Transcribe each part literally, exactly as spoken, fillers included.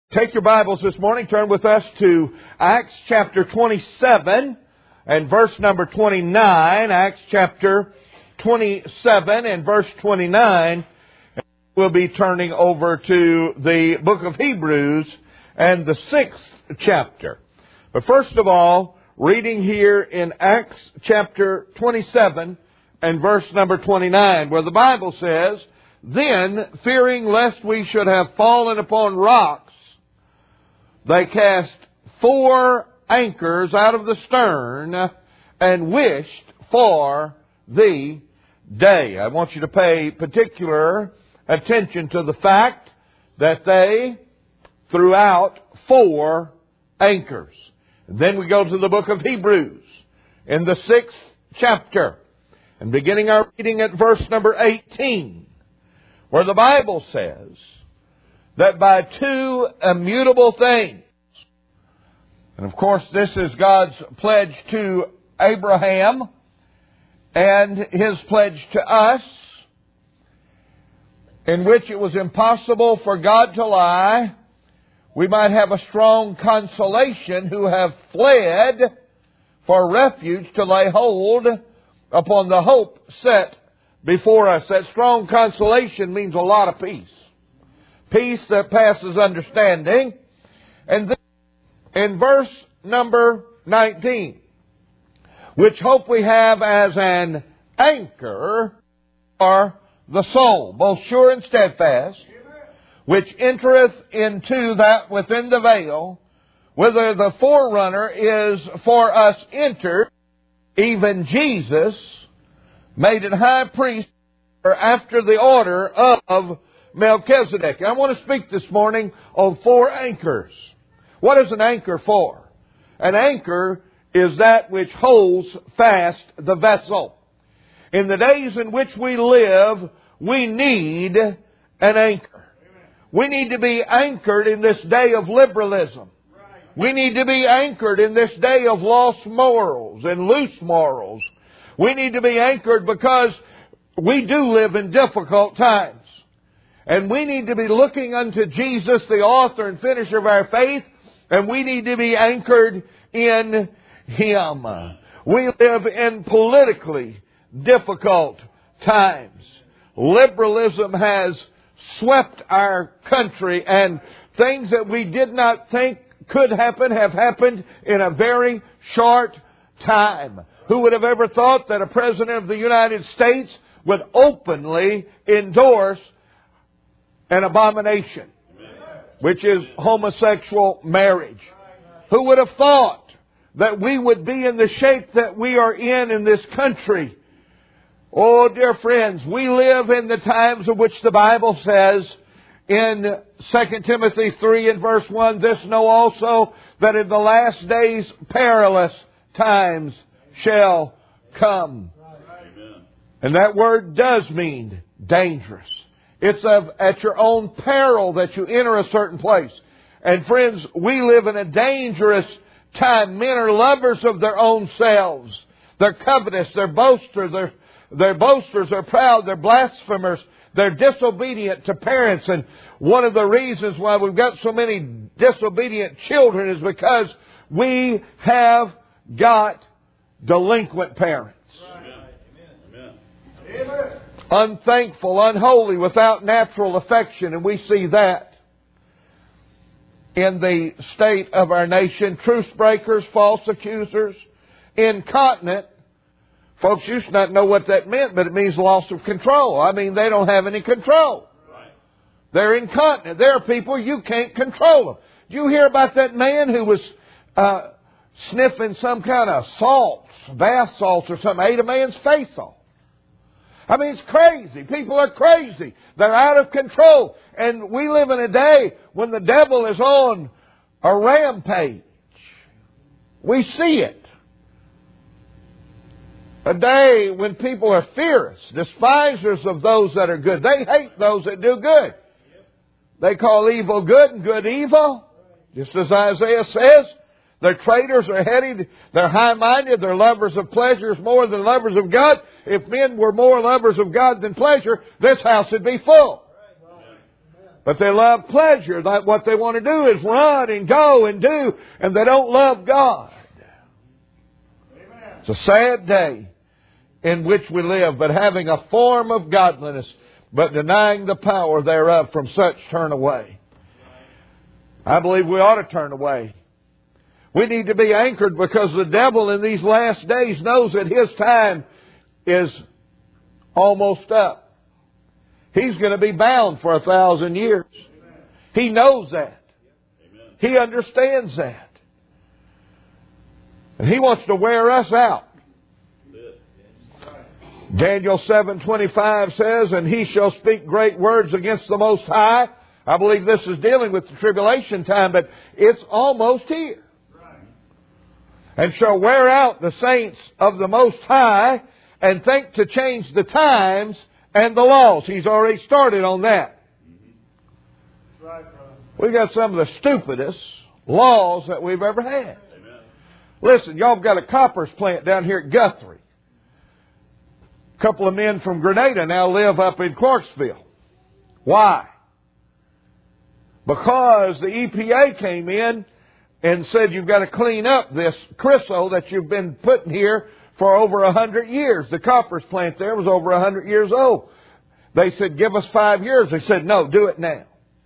Take your Bibles this morning, turn with us to Acts chapter twenty-seven and verse number twenty-nine. Acts chapter twenty-seven and verse twenty-nine. We'll be turning over to the book of Hebrews and the sixth chapter. But first of all, reading here in Acts chapter twenty-seven and verse number twenty-nine, where the Bible says, "Then, fearing lest we should have fallen upon rocks, they cast four anchors out of the stern and wished for the day." I want you to pay particular attention to the fact that they threw out four anchors. Then we go to the book of Hebrews in the sixth chapter, and beginning our reading at verse number eighteen, where the Bible says that by two immutable things, and of course this is God's pledge to Abraham and His pledge to us, in which it was impossible for God to lie, we might have a strong consolation who have fled for refuge to lay hold upon the hope set before us. That strong consolation means a lot of peace. Peace that passes understanding. And then in verse number nineteen, which hope we have as an anchor for the soul, both sure and steadfast, which entereth into that within the veil, whither the forerunner is for us entered, even Jesus, made it high priest after the order of Melchizedek. I want to speak this morning on four anchors. What is an anchor for? An anchor is that which holds fast the vessel. In the days in which we live, we need an anchor. We need to be anchored in this day of liberalism. We need to be anchored in this day of lost morals and loose morals. We need to be anchored because we do live in difficult times. And we need to be looking unto Jesus, the author and finisher of our faith, and we need to be anchored in Him. We live in politically difficult times. Liberalism has swept our country, and things that we did not think could happen have happened in a very short time. Who would have ever thought that a President of the United States would openly endorse an abomination, which is homosexual marriage? Who would have thought that we would be in the shape that we are in in this country? Oh, dear friends, we live in the times of which the Bible says in Second Timothy three and verse one, "This know also, that in the last days perilous times shall come." Amen. And that word does mean dangerous. It's of at your own peril that you enter a certain place. And friends, we live in a dangerous time. Men are lovers of their own selves. They're covetous. They're boasters. They're, they're boasters. They're proud. They're blasphemers. They're disobedient to parents. And one of the reasons why we've got so many disobedient children is because we have got delinquent parents. Amen. Amen. Unthankful, unholy, without natural affection. And we see that in the state of our nation. Truce breakers, false accusers, incontinent. Folks used to not know what that meant, but it means loss of control. I mean, they don't have any control. Right. They're incontinent. There are people, you can't control them. Did you hear about that man who was uh, sniffing some kind of salts, bath salts or something, ate a man's face off? I mean, it's crazy. People are crazy. They're out of control. And we live in a day when the devil is on a rampage. We see it. A day when people are fierce, despisers of those that are good. They hate those that do good. They call evil good and good evil. Just as Isaiah says, they're traitors, they're heady, they're high-minded, they're lovers of pleasures more than lovers of God. If men were more lovers of God than pleasure, this house would be full. But they love pleasure. That what they want to do is run and go and do, and they don't love God. It's a sad day in which we live, but having a form of godliness, but denying the power thereof, from such turn away. I believe we ought to turn away. We need to be anchored, because the devil in these last days knows that his time is almost up. He's going to be bound for a thousand years. He knows that. He understands that. And he wants to wear us out. Daniel seven twenty-five says, and he shall speak great words against the Most High. I believe this is dealing with the tribulation time, but it's almost here. And shall wear out the saints of the Most High, and think to change the times and the laws. He's already started on that. We've got some of the stupidest laws that we've ever had. Amen. Listen, y'all have got a coppers plant down here at Guthrie. A couple of men from Grenada now live up in Clarksville. Why? Because the E P A came in and said you've got to clean up this chryso that you've been putting here for over a hundred years. The coppers plant there was over a hundred years old. They said, give us five years. They said, no, do it now.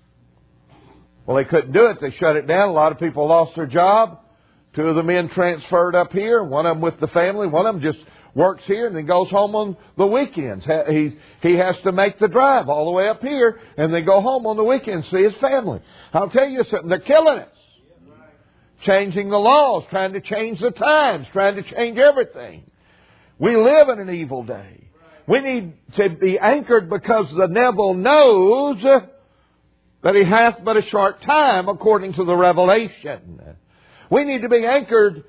Well, they couldn't do it. They shut it down. A lot of people lost their job. Two of the men transferred up here. One of them with the family. One of them just works here and then goes home on the weekends. He, he has to make the drive all the way up here and then go home on the weekends to see his family. I'll tell you something. They're killing us. Changing the laws, trying to change the times, trying to change everything. We live in an evil day. We need to be anchored, because the devil knows that he hath but a short time, according to the Revelation. We need to be anchored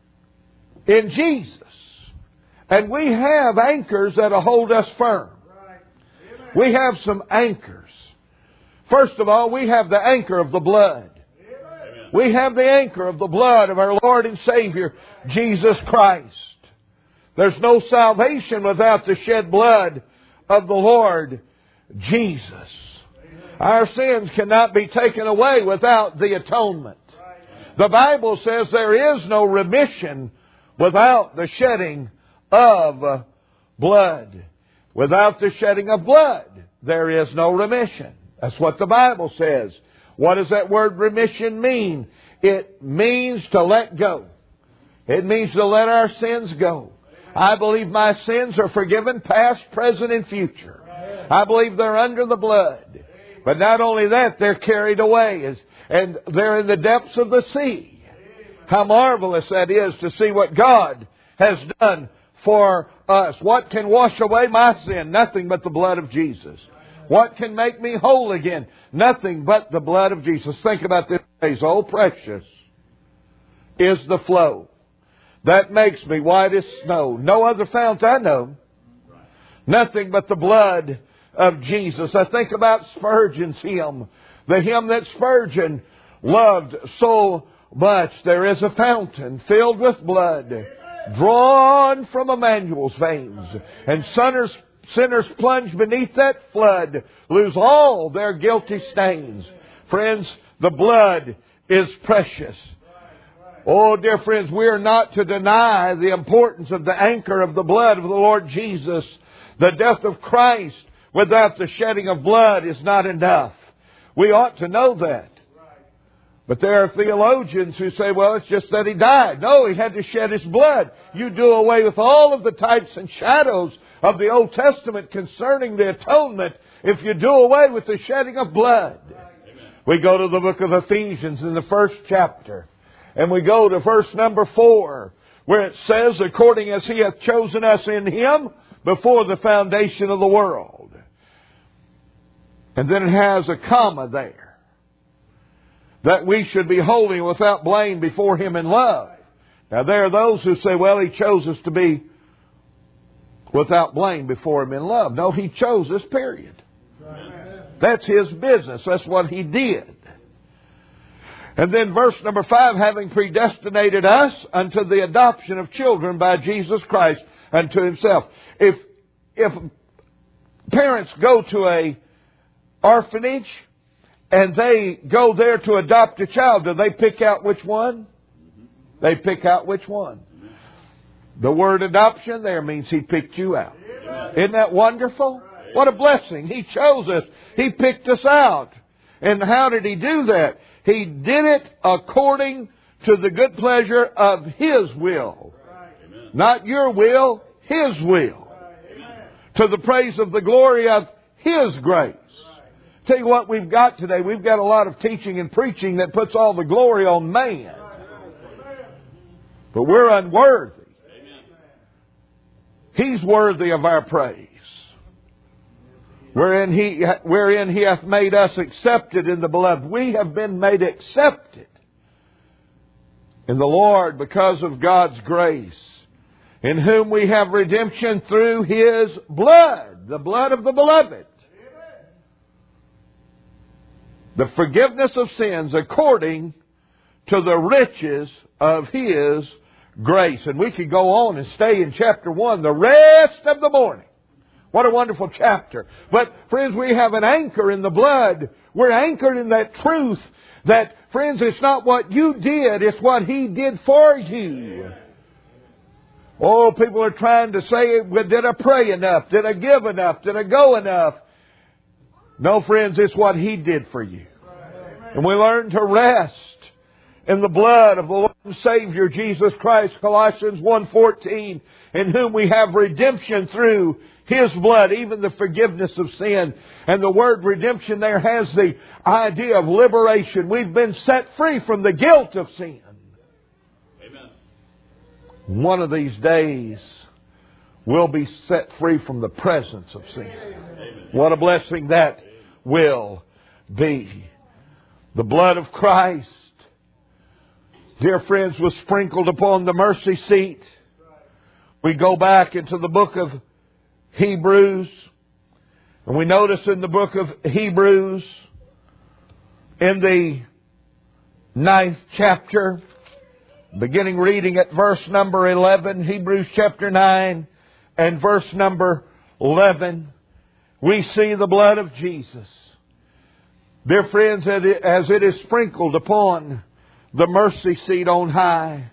in Jesus. And we have anchors that'll hold us firm. We have some anchors. First of all, we have the anchor of the blood. We have the anchor of the blood of our Lord and Savior, Jesus Christ. There's no salvation without the shed blood of the Lord Jesus. Our sins cannot be taken away without the atonement. The Bible says there is no remission without the shedding of blood. Without the shedding of blood, there is no remission. That's what the Bible says. What does that word remission mean? It means to let go. It means to let our sins go. I believe my sins are forgiven, past, present, and future. I believe they're under the blood. But not only that, they're carried away, and they're in the depths of the sea. How marvelous that is to see what God has done for us. What can wash away my sin? Nothing but the blood of Jesus. What can make me whole again? Nothing but the blood of Jesus. Think about this phrase. Oh, precious is the flow that makes me white as snow. No other fount I know. Nothing but the blood of Jesus. I think about Spurgeon's hymn. The hymn that Spurgeon loved so much. There is a fountain filled with blood, drawn from Emmanuel's veins, and sinners Sinners plunge beneath that flood, lose all their guilty stains. Friends, the blood is precious. Oh, dear friends, we are not to deny the importance of the anchor of the blood of the Lord Jesus. The death of Christ without the shedding of blood is not enough. We ought to know that. But there are theologians who say, well, it's just that He died. No, He had to shed His blood. You do away with all of the types and shadows of the Old Testament concerning the atonement if you do away with the shedding of blood. Amen. We go to the book of Ephesians in the first chapter, and we go to verse number four, where it says, according as He hath chosen us in Him before the foundation of the world. And then it has a comma there, that we should be holy without blame before Him in love. Now there are those who say, well, He chose us to be without blame before Him in love. No, He chose us, period. Amen. That's His business. That's what He did. And then verse number five, having predestinated us unto the adoption of children by Jesus Christ unto Himself. If, if parents go to a orphanage and they go there to adopt a child, do they pick out which one? They pick out which one. The word adoption there means He picked you out. Isn't that wonderful? What a blessing. He chose us. He picked us out. And how did He do that? He did it according to the good pleasure of His will. Not your will, His will. To the praise of the glory of His grace. Tell you what we've got today. We've got a lot of teaching and preaching that puts all the glory on man. But we're unworthy. He's worthy of our praise. Wherein He, wherein He hath made us accepted in the Beloved. We have been made accepted in the Lord because of God's grace, in whom we have redemption through His blood, the blood of the Beloved. The forgiveness of sins according to the riches of His grace. And we could go on and stay in chapter one the rest of the morning. What a wonderful chapter. But friends, we have an anchor in the blood. We're anchored in that truth that, friends, it's not what you did, it's what He did for you. Oh, people are trying to say, did I pray enough? Did I give enough? Did I go enough? No, friends, it's what He did for you. And we learn to rest in the blood of the Lord and Savior Jesus Christ, Colossians one fourteen, in whom we have redemption through His blood, even the forgiveness of sin. And the word redemption there has the idea of liberation. We've been set free from the guilt of sin. Amen. One of these days, we'll be set free from the presence of sin. Amen. What a blessing that will be. The blood of Christ, dear friends, was sprinkled upon the mercy seat. We go back into the book of Hebrews, and we notice in the book of Hebrews, in the ninth chapter, beginning reading at verse number eleven, Hebrews chapter nine and verse number eleven, we see the blood of Jesus. Dear friends, as it is sprinkled upon the mercy seat on high.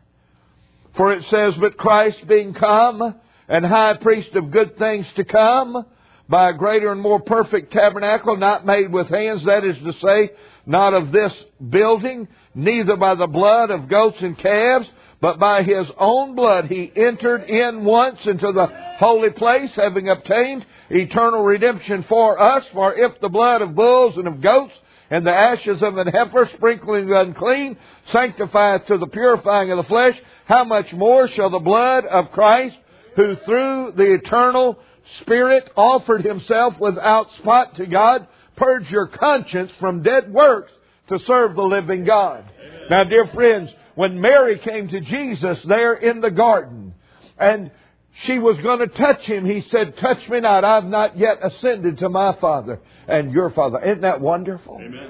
For it says, but Christ being come and high priest of good things to come, by a greater and more perfect tabernacle, not made with hands, that is to say, not of this building, neither by the blood of goats and calves, but by His own blood He entered in once into the holy place, having obtained eternal redemption for us. For if the blood of bulls and of goats and the ashes of an heifer, sprinkling the unclean, sanctifieth to the purifying of the flesh, how much more shall the blood of Christ, who through the eternal Spirit offered Himself without spot to God, purge your conscience from dead works to serve the living God. Amen. Now, dear friends, when Mary came to Jesus there in the garden, and she was going to touch Him, He said, touch me not, I've not yet ascended to my Father and your Father. Isn't that wonderful? Amen.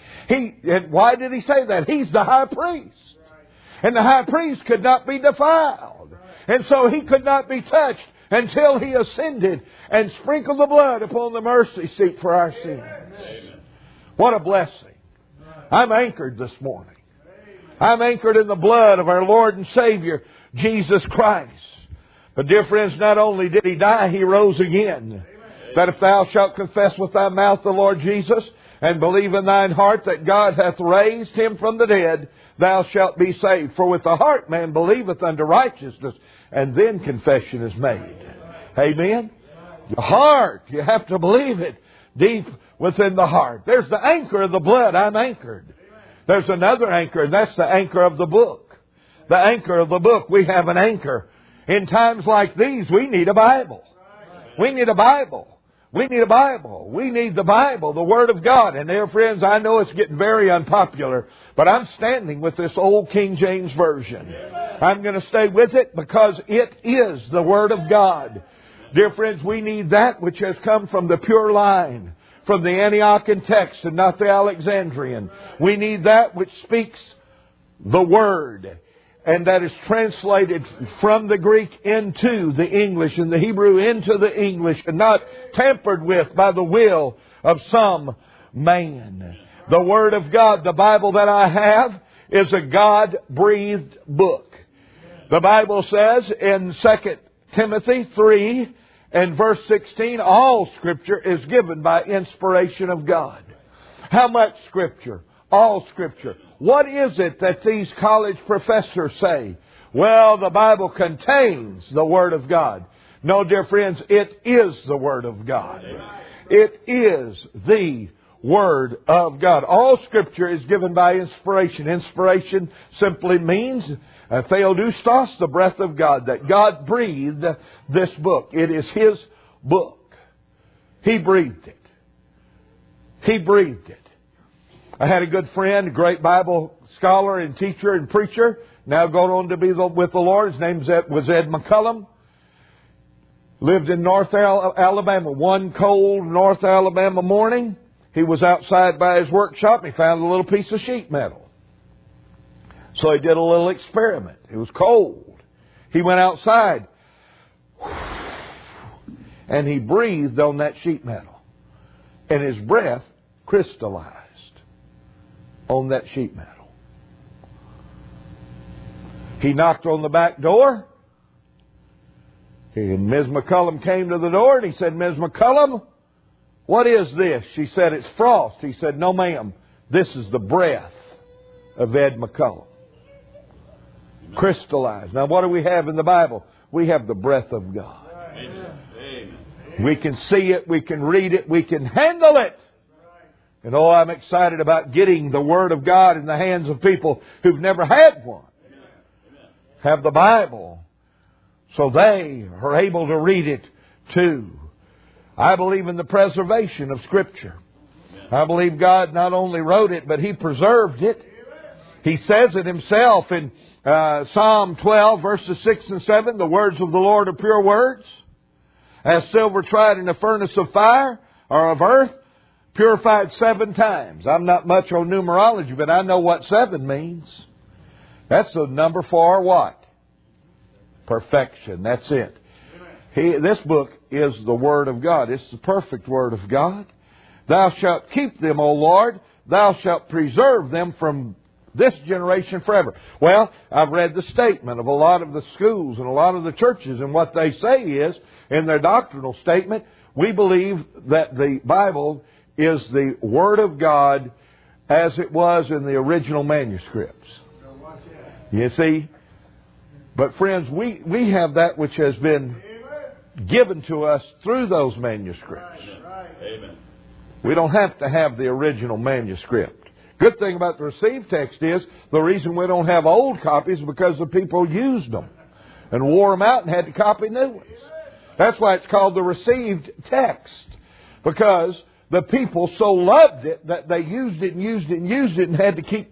He, and why did He say that? He's the high priest. And the high priest could not be defiled. And so He could not be touched until He ascended and sprinkled the blood upon the mercy seat for our sins. Amen. What a blessing. I'm anchored this morning. I'm anchored in the blood of our Lord and Savior, Jesus Christ. But dear friends, not only did He die, He rose again. That if thou shalt confess with thy mouth the Lord Jesus, and believe in thine heart that God hath raised Him from the dead, thou shalt be saved. For with the heart man believeth unto righteousness, and then confession is made. Amen? The heart, you have to believe it deep within the heart. There's the anchor of the blood. I'm anchored. There's another anchor, and that's the anchor of the book. The anchor of the book. We have an anchor. In times like these, we need a Bible. We need a Bible. We need a Bible. We need the Bible, the Word of God. And dear friends, I know it's getting very unpopular, but I'm standing with this old King James Version. I'm going to stay with it because it is the Word of God. Dear friends, we need that which has come from the pure line, from the Antiochian text and not the Alexandrian. We need that which speaks the Word, and that is translated from the Greek into the English and the Hebrew into the English, and not tampered with by the will of some man. The Word of God, the Bible that I have, is a God-breathed book. The Bible says in Second Timothy three and verse sixteen, all Scripture is given by inspiration of God. How much Scripture? All Scripture. What is it that these college professors say? Well, the Bible contains the Word of God. No, dear friends, it is the Word of God. It is the Word of God. All Scripture is given by inspiration. Inspiration simply means uh, theodustos, the breath of God, that God breathed this book. It is His book. He breathed it. He breathed it. I had a good friend, a great Bible scholar and teacher and preacher, now going on to be with the Lord. His name was Ed McCullum. Lived in North Alabama. One cold North Alabama morning, he was outside by his workshop and he found a little piece of sheet metal. So he did a little experiment. It was cold. He went outside and he breathed on that sheet metal. And his breath crystallized on that sheet metal. He knocked on the back door. And Miz McCullum came to the door and he said, Miz McCullum, what is this? She said, it's frost. He said, no ma'am, this is the breath of Ed McCullum. Amen. Crystallized. Now what do we have in the Bible? We have the breath of God. Amen. We can see it, we can read it, we can handle it. And oh, I'm excited about getting the Word of God in the hands of people who've never had one. Have the Bible. So they are able to read it too. I believe in the preservation of Scripture. I believe God not only wrote it, but He preserved it. He says it Himself in uh, Psalm twelve, verses six and seven. The words of the Lord are pure words. As silver tried in a furnace of fire or of earth, purified seven times. I'm not much on numerology, but I know what seven means. That's the number for what? Perfection. That's it. He, this book is the Word of God. It's the perfect Word of God. Thou shalt keep them, O Lord. Thou shalt preserve them from this generation forever. Well, I've read the statement of a lot of the schools and a lot of the churches, and what they say is, in their doctrinal statement, we believe that the Bible is the Word of God as it was in the original manuscripts. You see? But friends, we, we have that which has been given to us through those manuscripts. Amen. We don't have to have the original manuscript. Good thing about the received text is the reason we don't have old copies is because the people used them and wore them out and had to copy new ones. That's why it's called the received text, because the people so loved it that they used it and used it and used it and had to keep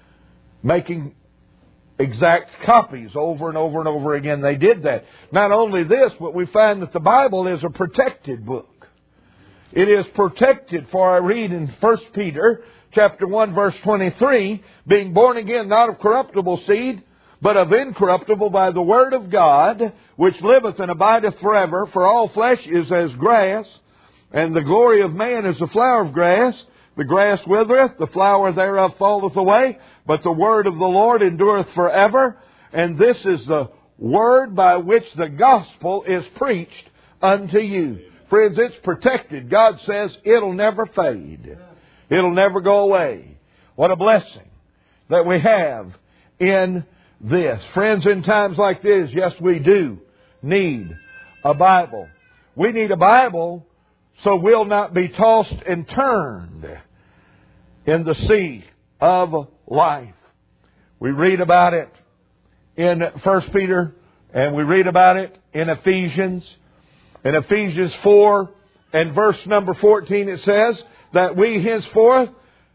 making exact copies over and over and over again. They did that. Not only this, but we find that the Bible is a protected book. It is protected, for I read in First Peter chapter one, verse twenty-three, being born again not of corruptible seed, but of incorruptible by the word of God, which liveth and abideth forever. For all flesh is as grass, and the glory of man is the flower of grass. The grass withereth, the flower thereof falleth away, but the word of the Lord endureth forever. And this is the word by which the gospel is preached unto you. Friends, it's protected. God says it'll never fade. It'll never go away. What a blessing that we have in this. Friends, in times like this, yes, we do need a Bible. We need a Bible so we'll not be tossed and turned in the sea of life. We read about it in First Peter, and we read about it in Ephesians. In Ephesians four and verse number fourteen, it says that we henceforth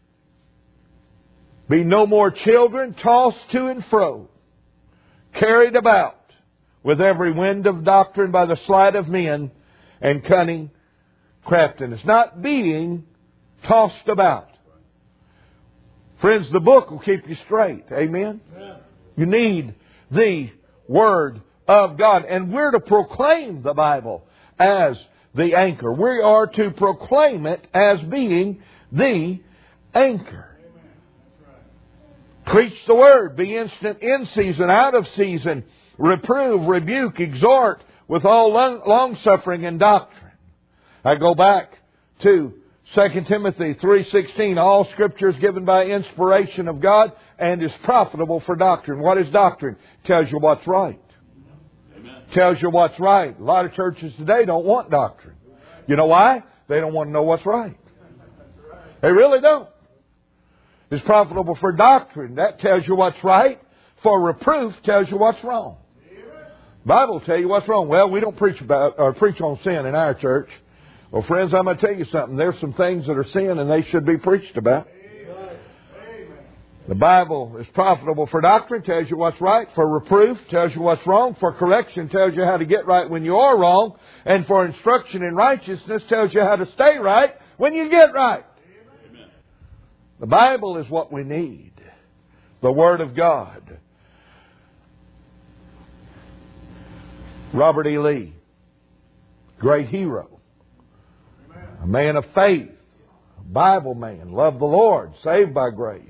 be no more children tossed to and fro, carried about with every wind of doctrine by the sleight of men and cunning craftiness. Not being tossed about. Friends, the book will keep you straight. Amen? Amen. You need the Word of God. And we're to proclaim the Bible as the anchor. We are to proclaim it as being the anchor. Preach the Word. Be instant in season, out of season. Reprove, rebuke, exhort with all long-suffering and doctrine. I go back to Second Timothy three sixteen. All Scripture is given by inspiration of God and is profitable for doctrine. What is doctrine? Tells you what's right. Amen. Tells you what's right. A lot of churches today don't want doctrine. You know why? They don't want to know what's right. They really don't. It's profitable for doctrine. That tells you what's right. For reproof tells you what's wrong. The Bible will tell you what's wrong. Well, we don't preach about or preach on sin in our church. Well, friends, I'm going to tell you something. There's some things that are sin and they should be preached about. The Bible is profitable for doctrine, tells you what's right. For reproof, tells you what's wrong. For correction, tells you how to get right when you are wrong. And for instruction in righteousness, tells you how to stay right when you get right. Amen. The Bible is what we need. The Word of God. Robert E. Lee, great hero. A man of faith. A Bible man. Loved the Lord. Saved by grace.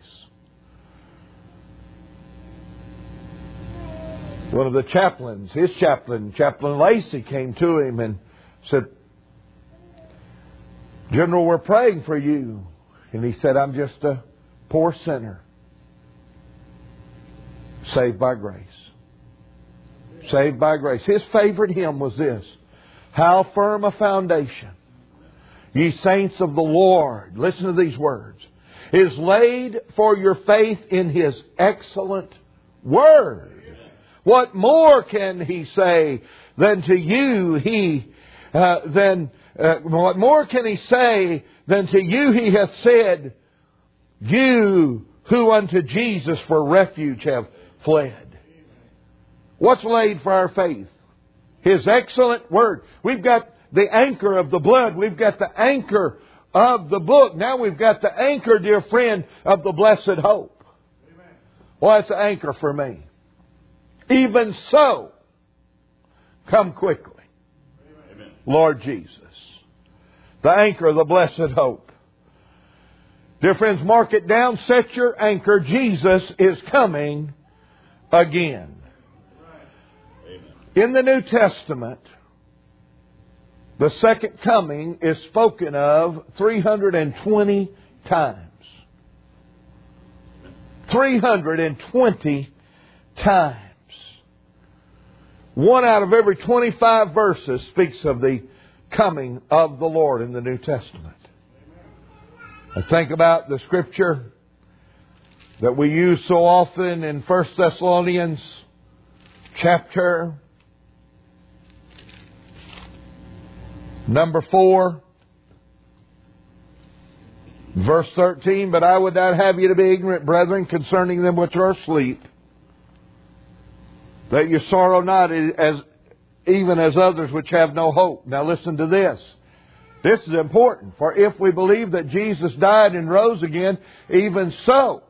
One of the chaplains, his chaplain, Chaplain Lacey, came to him and said, General, we're praying for you. And he said, I'm just a poor sinner. Saved by grace. Saved by grace. His favorite hymn was this. How firm a foundation, ye saints of the Lord, listen to these words, is laid for your faith in His excellent Word. What more can He say than to you He, uh, than, uh, what more can He say than to you He hath said, you who unto Jesus for refuge have fled. What's laid for our faith? His excellent Word. We've got the anchor of the blood. We've got the anchor of the book. Now we've got the anchor, dear friend, of the blessed hope. Amen. Well, that's an anchor for me. Even so, come quickly. Amen. Lord Jesus. The anchor of the blessed hope. Dear friends, mark it down. Set your anchor. Jesus is coming again. In the New Testament, the second coming is spoken of three hundred twenty times. three hundred twenty times. One out of every twenty-five verses speaks of the coming of the Lord in the New Testament. I think about the scripture that we use so often in First Thessalonians chapter number four, verse thirteen. But I would not have you to be ignorant, brethren, concerning them which are asleep, that you sorrow not as even as others which have no hope. Now listen to this. This is important. For if we believe that Jesus died and rose again, even so,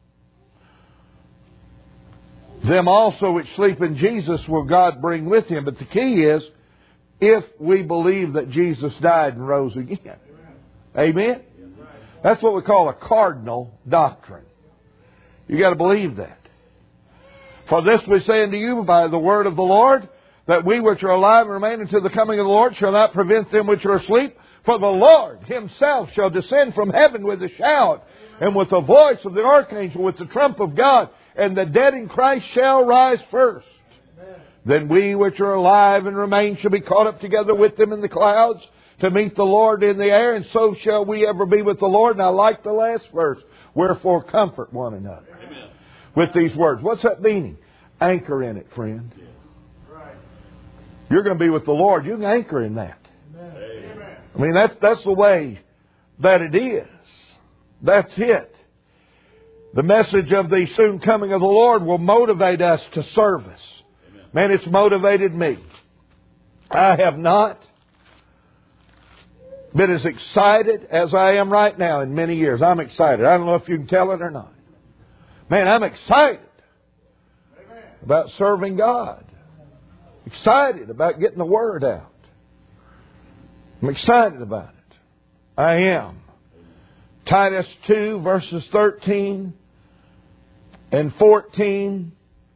them also which sleep in Jesus will God bring with Him. But the key is, if we believe that Jesus died and rose again. Amen? That's what we call a cardinal doctrine. You got to believe that. For this we say unto you by the word of the Lord, that we which are alive and remain until the coming of the Lord shall not prevent them which are asleep. For the Lord Himself shall descend from heaven with a shout, and with the voice of the archangel, with the trump of God, and the dead in Christ shall rise first. Amen. Then we which are alive and remain shall be caught up together with them in the clouds to meet the Lord in the air, and so shall we ever be with the Lord. And I like the last verse. Wherefore comfort one another. Amen. With these words. What's that meaning? Anchor in it, friend. Yeah. Right. You're going to be with the Lord. You can anchor in that. Amen. I mean, that's, that's the way that it is. That's it. The message of the soon coming of the Lord will motivate us to service. Amen. Man, it's motivated me. I have not been as excited as I am right now in many years. I'm excited. I don't know if you can tell it or not. Man, I'm excited about serving God. Excited about getting the Word out. I'm excited about it. I am. Titus two, verses thirteen and fourteen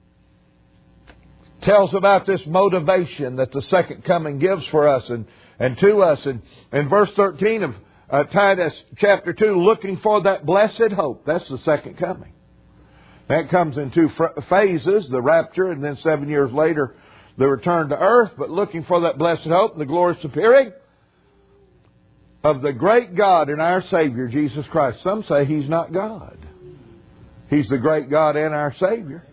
tells about this motivation that the second coming gives for us and, and to us. And in verse thirteen of uh, Titus chapter two, looking for that blessed hope. That's the second coming. That comes in two phases, the rapture, and then seven years later, the return to earth. But looking for that blessed hope and the glorious appearing of the great God and our Savior, Jesus Christ. Some say He's not God. He's the great God and our Savior.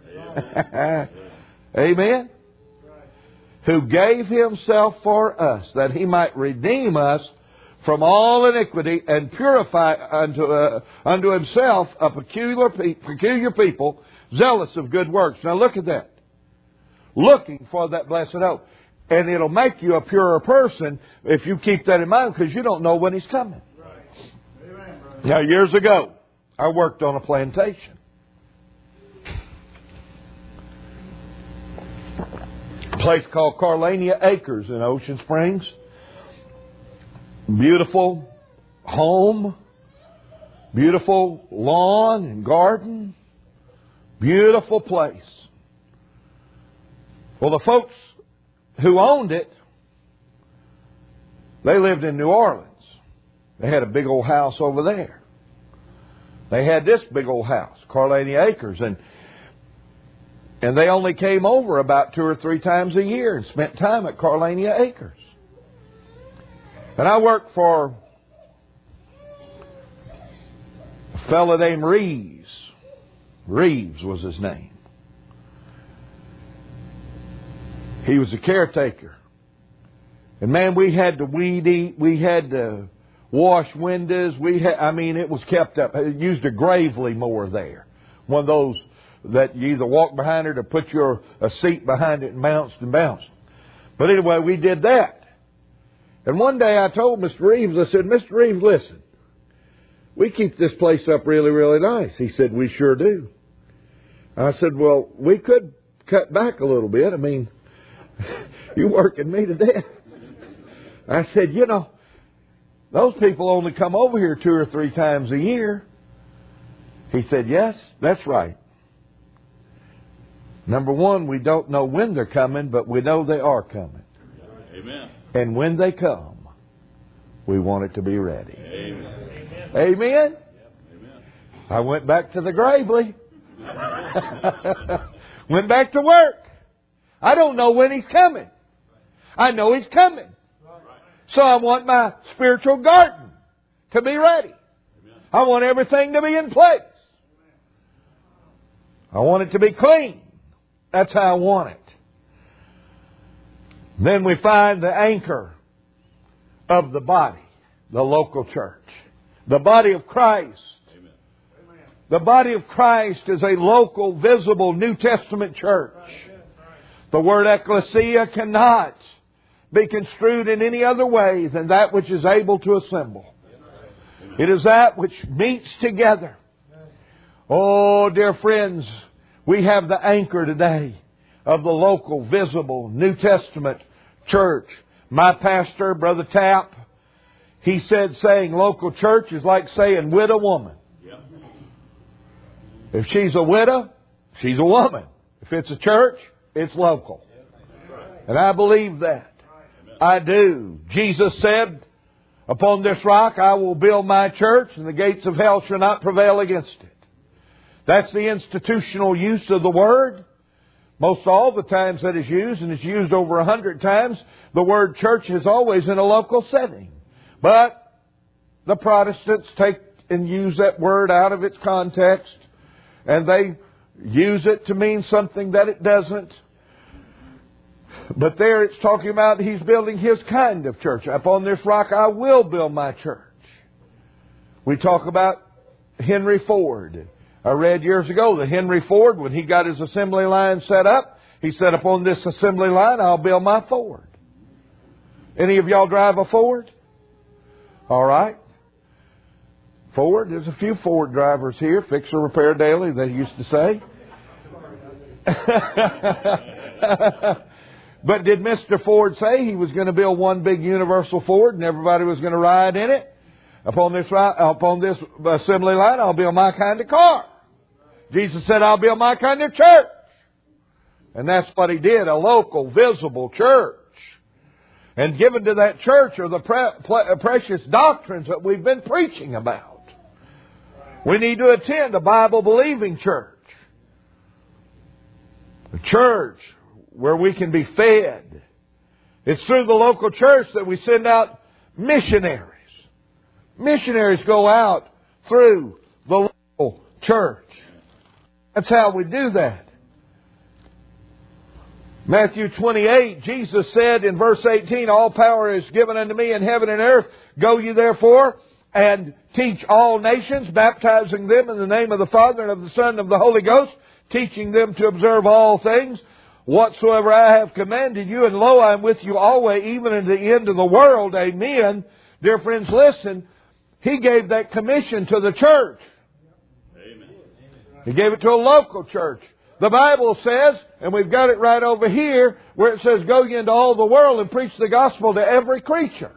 Amen. Who gave Himself for us, that He might redeem us from all iniquity and purify unto, uh, unto Himself a peculiar, pe- peculiar people, zealous of good works. Now look at that. Looking for that blessed hope. And it'll make you a purer person if you keep that in mind, because you don't know when He's coming. Right. Now, years ago, I worked on a plantation. A place called Carlania Acres in Ocean Springs. Beautiful home. Beautiful lawn and garden. Beautiful place. Well, the folks who owned it, they lived in New Orleans. They had a big old house over there. They had this big old house, Carlania Acres, and and they only came over about two or three times a year and spent time at Carlania Acres. And I worked for a fellow named Reeves. Reeves was his name. He was a caretaker. And man, we had to weed eat. We had to wash windows. We had, I mean, it was kept up. It used a Gravely mower there. One of those that you either walk behind it or put your a seat behind it and bounced and bounced. But anyway, we did that. And one day I told Mister Reeves, I said, Mister Reeves, listen, we keep this place up really, really nice. He said, we sure do. I said, well, we could cut back a little bit. I mean, you working me to death. I said, you know, those people only come over here two or three times a year. He said, yes, that's right. Number one, we don't know when they're coming, but we know they are coming. Amen. And when they come, we want it to be ready. Amen. Amen? Amen. I went back to the Gravely. Went back to work. I don't know when He's coming. I know He's coming. So I want my spiritual garden to be ready. I want everything to be in place. I want it to be clean. That's how I want it. Then we find the anchor of the body, the local church. The body of Christ. Amen. The body of Christ is a local, visible New Testament church. The word ecclesia cannot be construed in any other way than that which is able to assemble. It is that which meets together. Oh, dear friends, we have the anchor today of the local, visible, New Testament church. My pastor, Brother Tapp, he said saying local church is like saying widow woman. If she's a widow, she's a woman. If it's a church, it's local. And I believe that. I do. Jesus said, upon this rock I will build my church, and the gates of hell shall not prevail against it. That's the institutional use of the word. Most all the times that is used, and it's used over a hundred times, the word church is always in a local setting. But the Protestants take and use that word out of its context, and they use it to mean something that it doesn't. But there it's talking about He's building His kind of church. Upon this rock I will build my church. We talk about Henry Ford. I read years ago that Henry Ford, when he got his assembly line set up, he said, upon this assembly line I'll build my Ford. Any of y'all drive a Ford? All right. Ford, there's a few Ford drivers here. Fix or repair daily, they used to say. But did Mister Ford say he was going to build one big universal Ford and everybody was going to ride in it? Upon this, upon this assembly line, I'll build my kind of car. Jesus said, I'll build my kind of church. And that's what He did, a local, visible church. And given to that church are the pre- pre- precious doctrines that we've been preaching about. We need to attend a Bible-believing church. A church where we can be fed. It's through the local church that we send out missionaries. Missionaries go out through the local church. That's how we do that. Matthew twenty-eight, Jesus said in verse eighteen, all power is given unto me in heaven and earth. Go ye therefore and teach all nations, baptizing them in the name of the Father and of the Son and of the Holy Ghost, teaching them to observe all things whatsoever I have commanded you. And lo, I am with you always, even unto the end of the world. Amen. Dear friends, listen. He gave that commission to the church. Amen. He gave it to a local church. The Bible says, and we've got it right over here, where it says, go ye into all the world and preach the gospel to every creature.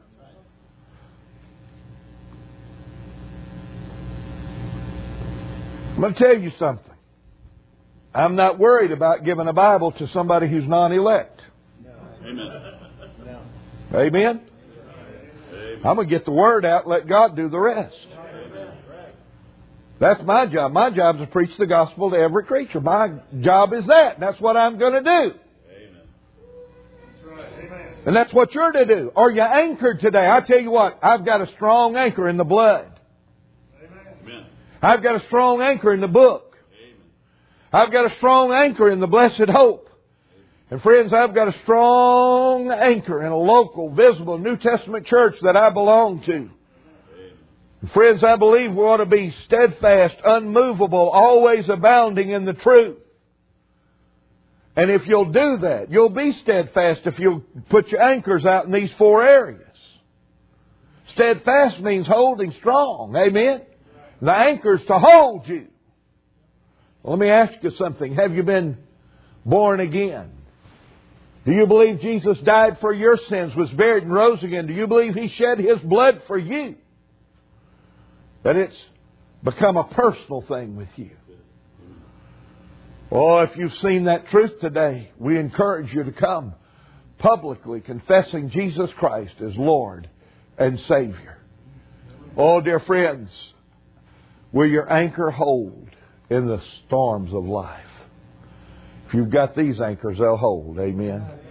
I'm going to tell you something. I'm not worried about giving a Bible to somebody who's non-elect. Amen. Amen? I'm going to get the word out and let God do the rest. That's my job. My job is to preach the gospel to every creature. My job is that. And that's what I'm going to do. And that's what you're to do. Are you anchored today? I tell you what, I've got a strong anchor in the blood. Amen. I've got a strong anchor in the book. I've got a strong anchor in the blessed hope. And friends, I've got a strong anchor in a local, visible New Testament church that I belong to. And friends, I believe we ought to be steadfast, unmovable, always abounding in the truth. And if you'll do that, you'll be steadfast if you'll put your anchors out in these four areas. Steadfast means holding strong. Amen? The anchor's to hold you. Let me ask you something. Have you been born again? Do you believe Jesus died for your sins, was buried and rose again? Do you believe He shed His blood for you? That it's become a personal thing with you. Oh, if you've seen that truth today, we encourage you to come publicly confessing Jesus Christ as Lord and Savior. Oh, dear friends, will your anchor hold in the storms of life? If you've got these anchors, they'll hold. Amen.